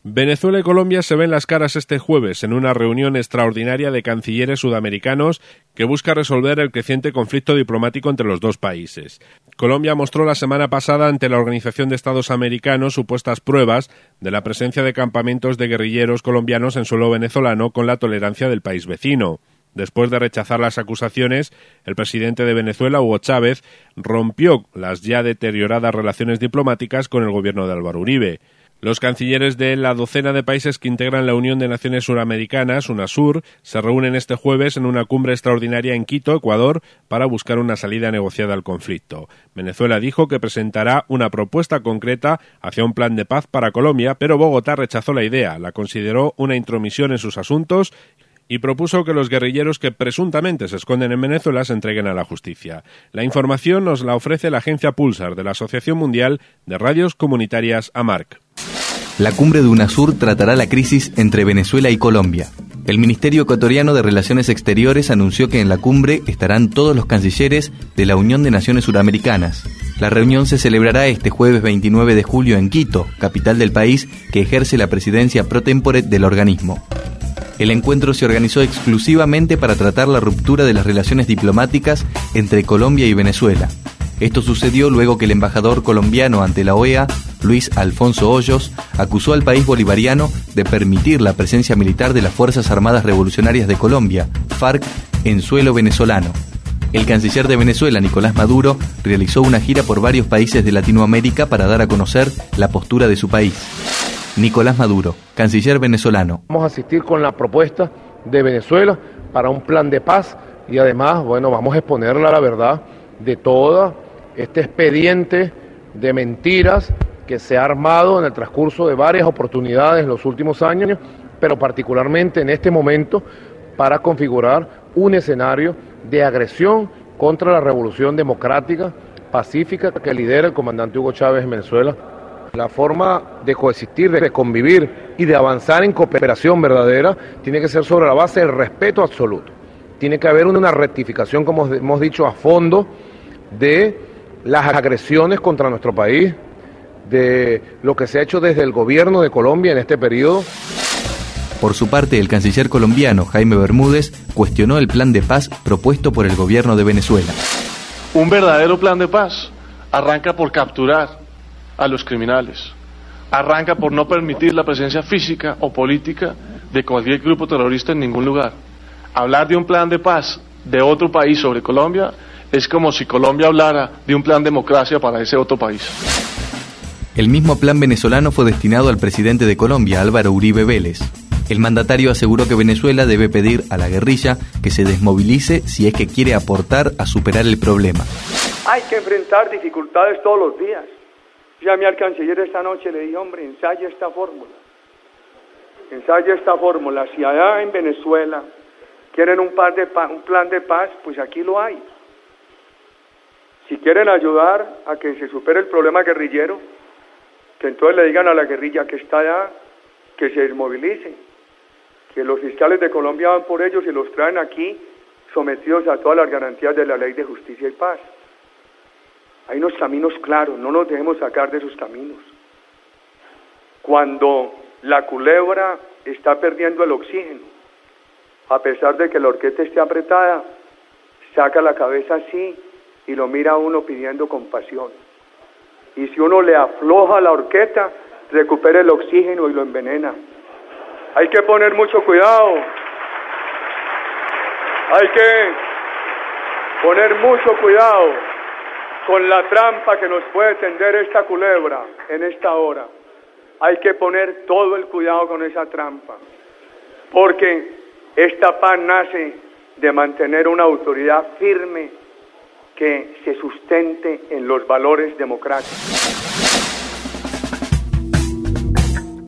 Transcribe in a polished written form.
Venezuela y Colombia se ven las caras este jueves en una reunión extraordinaria de cancilleres sudamericanos que busca resolver el creciente conflicto diplomático entre los dos países. Colombia mostró la semana pasada ante la Organización de Estados Americanos supuestas pruebas de la presencia de campamentos de guerrilleros colombianos en suelo venezolano con la tolerancia del país vecino. Después de rechazar las acusaciones, el presidente de Venezuela, Hugo Chávez, rompió las ya deterioradas relaciones diplomáticas con el gobierno de Álvaro Uribe. Los cancilleres de la docena de países que integran la Unión de Naciones Suramericanas, UNASUR, se reúnen este jueves en una cumbre extraordinaria en Quito, Ecuador, para buscar una salida negociada al conflicto. Venezuela dijo que presentará una propuesta concreta hacia un plan de paz para Colombia, pero Bogotá rechazó la idea, la consideró una intromisión en sus asuntos y propuso que los guerrilleros que presuntamente se esconden en Venezuela se entreguen a la justicia. La información nos la ofrece la agencia Pulsar de la Asociación Mundial de Radios Comunitarias AMARC. La cumbre de UNASUR tratará la crisis entre Venezuela y Colombia. El Ministerio Ecuatoriano de Relaciones Exteriores anunció que en la cumbre estarán todos los cancilleres de la Unión de Naciones Suramericanas. La reunión se celebrará este jueves 29 de julio en Quito, capital del país que ejerce la presidencia pro tempore del organismo. El encuentro se organizó exclusivamente para tratar la ruptura de las relaciones diplomáticas entre Colombia y Venezuela. Esto sucedió luego que el embajador colombiano ante la OEA, Luis Alfonso Hoyos, acusó al país bolivariano de permitir la presencia militar de las Fuerzas Armadas Revolucionarias de Colombia, FARC, en suelo venezolano. El canciller de Venezuela, Nicolás Maduro, realizó una gira por varios países de Latinoamérica para dar a conocer la postura de su país. Nicolás Maduro, canciller venezolano. Vamos a asistir con la propuesta de Venezuela para un plan de paz y además, vamos a exponerle la verdad de todo este expediente de mentiras que se ha armado en el transcurso de varias oportunidades en los últimos años, pero particularmente en este momento para configurar un escenario de agresión contra la revolución democrática, pacífica que lidera el comandante Hugo Chávez en Venezuela. La forma de coexistir, de convivir y de avanzar en cooperación verdadera tiene que ser sobre la base del respeto absoluto. Tiene que haber una rectificación, como hemos dicho, a fondo de las agresiones contra nuestro país, de lo que se ha hecho desde el gobierno de Colombia en este periodo. Por su parte, el canciller colombiano, Jaime Bermúdez, cuestionó el plan de paz propuesto por el gobierno de Venezuela. Un verdadero plan de paz arranca por capturar a los criminales, arranca por no permitir la presencia física o política de cualquier grupo terrorista en ningún lugar. Hablar de un plan de paz de otro país sobre Colombia es como si Colombia hablara de un plan de democracia para ese otro país. El mismo plan venezolano fue destinado al presidente de Colombia, Álvaro Uribe Vélez. El mandatario aseguró que Venezuela debe pedir a la guerrilla que se desmovilice si es que quiere aportar a superar el problema. Hay que enfrentar dificultades todos los días. Llamé al canciller esta noche y le dije, hombre, ensaya esta fórmula. Ensaya esta fórmula. Si allá en Venezuela quieren un plan de paz, pues aquí lo hay. Si quieren ayudar a que se supere el problema guerrillero, que entonces le digan a la guerrilla que está allá, que se desmovilice, que los fiscales de Colombia van por ellos y los traen aquí sometidos a todas las garantías de la ley de justicia y paz. Hay unos caminos claros, no nos dejemos sacar de esos caminos. Cuando la culebra está perdiendo el oxígeno, a pesar de que la horqueta esté apretada, saca la cabeza así y lo mira a uno pidiendo compasión. Y si uno le afloja la horqueta, recupera el oxígeno y lo envenena. Hay que poner mucho cuidado. Hay que poner mucho cuidado con la trampa que nos puede tender esta culebra en esta hora. Hay que poner todo el cuidado con esa trampa, porque esta paz nace de mantener una autoridad firme que se sustente en los valores democráticos.